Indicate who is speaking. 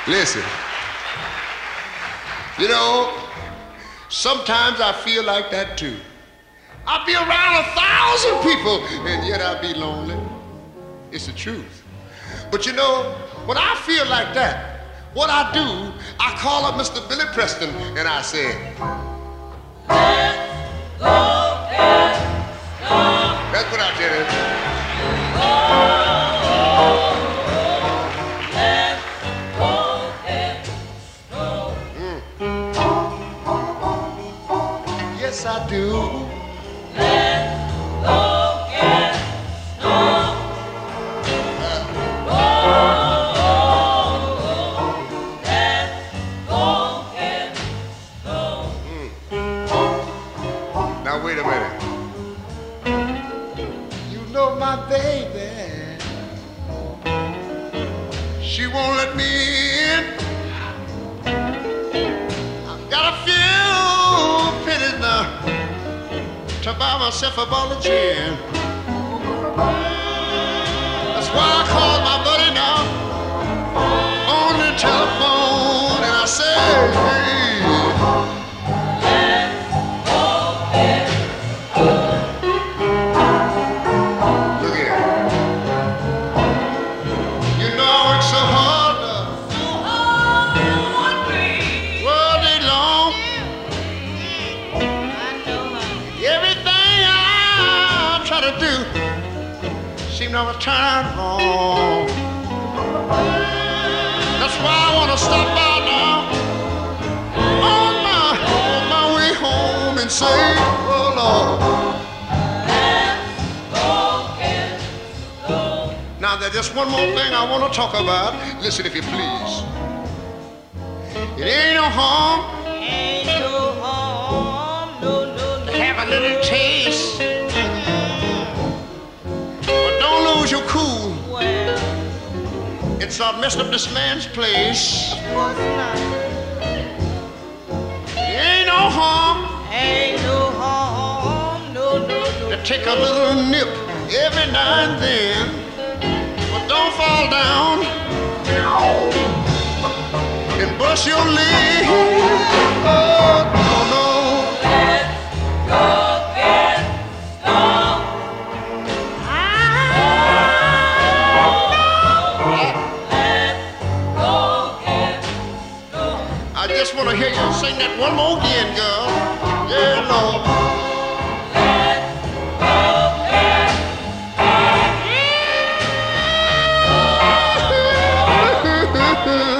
Speaker 1: Listen, you know, sometimes I feel like that too. I'll be around 1,000 people and yet I'll be lonely. It's the truth. But you know, when I feel like that, what I do, I call up Mr. Billy Preston and I say, let's go get stoned. That's what I tell you. Let's go get stoned. Yes, I do. Now wait a minute. You know my baby, she won't let me in. I've got a few pennies now to buy myself a bottle of gin. That's why I called my buddy now on the telephone and I said, hey, seem never turn wrong. That's why I want to stop by now on my way home and say, oh Lord. Now there's just one more thing I want to talk about. Listen if you please. It ain't no harm. Ain't no harm. No, to have a little taste. Lose your cool. Well, it's messed up this man's place. Ain't no harm. Ain't no harm. No. To take a little nip every now and then, but don't fall down and bust your leg. Oh no. Let's go get stoned. I just want to hear you sing that one more again, girl. Yeah, Lord. Let's go get